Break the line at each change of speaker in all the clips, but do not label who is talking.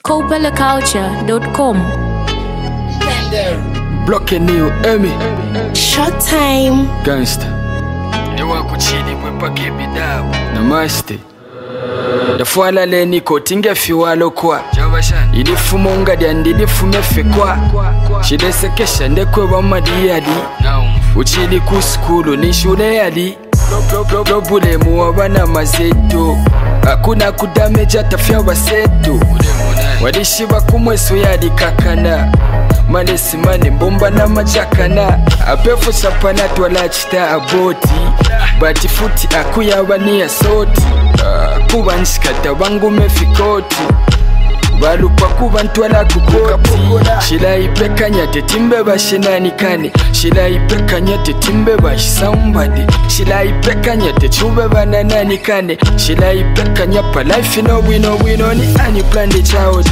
CopellaCulture.com.
Blocking you, Emmy.
Short time.
Gangster. Niwa kuchini mwepa kibidao. Namaste. Dafuala leni kotinge fiwalo kwa ilifu monga diandilifu mefekwa shidese kesha ndekwe wa madiyali uchili kuskulu ni shule yali problemu wabana mazeto hakuna kudameja tafya waseto wadishiba kumweso yali kakana malesi mane mbomba na machakana apefu sapana twala chita aboti bati futi akuyawania soti kuba nsikata wangu mefikoti balupa kuba ntwala kukoti shila ipekanya tetimbe bashenanikane shila ipekanya tetimbe bashisambade shila ipekanya techube banananikane shila ipekanya pa life no wino ni ani plan the child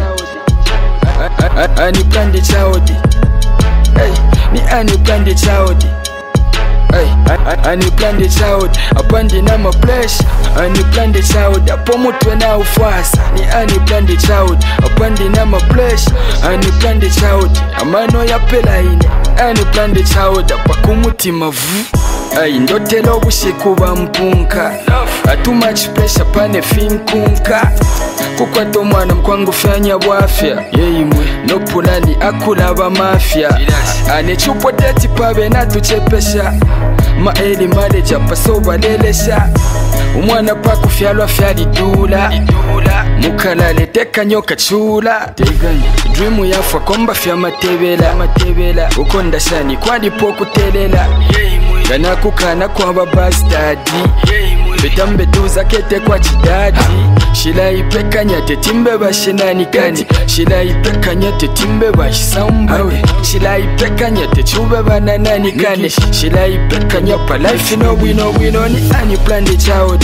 ani plan the child hey ni ani plan the child hey, ani plan the child apandi na ma flesh ani plan the child apomutwe na ufasa ni ani plan the child apandi na ma flesh ani plan the child amano ya pela ine ani plan the child apakumutima vu ay ndotelo bushikuba mpunka too much pressure pane finkunka kukwata omwana mkwangu fyanya bwafya yeyimwe no pulani akulaba mafya anechupo teti pabe natuchepesha maeli maleja pasoba lelesha umwana paku fyalwa fyalidula mukalale teka nyoka chula dreamu yafwa komba fya matebela ukonda shani kwalipo kutelela ganakukana kwa babastadi betambe tuza kete kwa chidadi shila ipekanya tetimbe bashenanikani shila ipekanya tetimbe bashisambade shila ipekanya techube banananikane shila ipekanya pa life no wino ni ani plan the child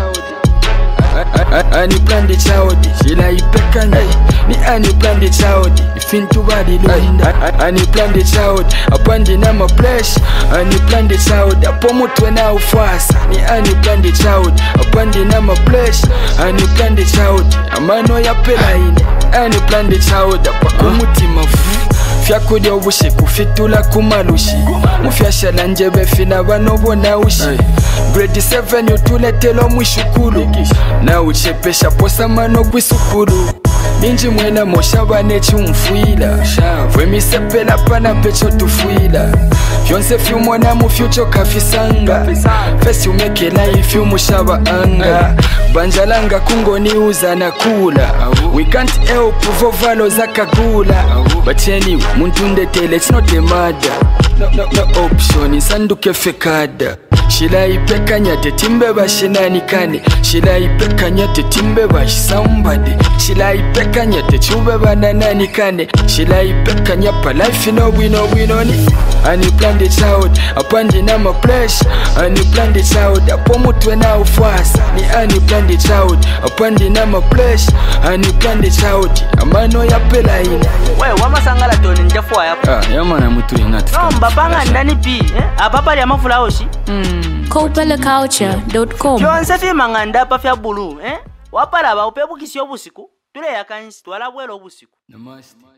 ani plan the child shila ipekanya ni ani plan the child ifintu badi londa ani plan the child apandi na ma flesh ani plan the child apomutwe na ufasa ni ani plan the child apandi na ma flesh ani plan the child amano ya pela ine ani plan the child apakumutima vu fyakudya obushi kufitula kumalushi mufyashala njebe fina banobona ushi grade 7 yutuletelo mwishukulu na uchepesha posa mano gwisukulu ninji mwena moshaba nechumfuila vwemisepela pana pecho tufuila vyonse fyumona mufyucho kafisanga fesi umekela ifyu mushaba anga banjalanga kungoni uza na kula we can't help vovalo zakagula but anyway muntu ndetele it's not a matter no option isanduke fekada shila ipekanya tetimbe bashenanikane shila ipekanya tetimbe bashisambade shila ipekanya techube banananikane shila ipekanya pa life no wino ni ani plan the child apandi na ma flesh ani plan the child apomutwe na ufasa ni ani plan the child apandi na ma flesh ani plan the child amano ya pela ine
wewe wamasangala toni njafwa yapa
yamana mutu ingati
no mbapanga ndani pi apapa lya mafula oshi
CopellaCulture.com.
Fyonse fimanganda pa fya bulu wapala ba upebukisi obusiku tule yakansi twala bwelo obusiku.
Namaste.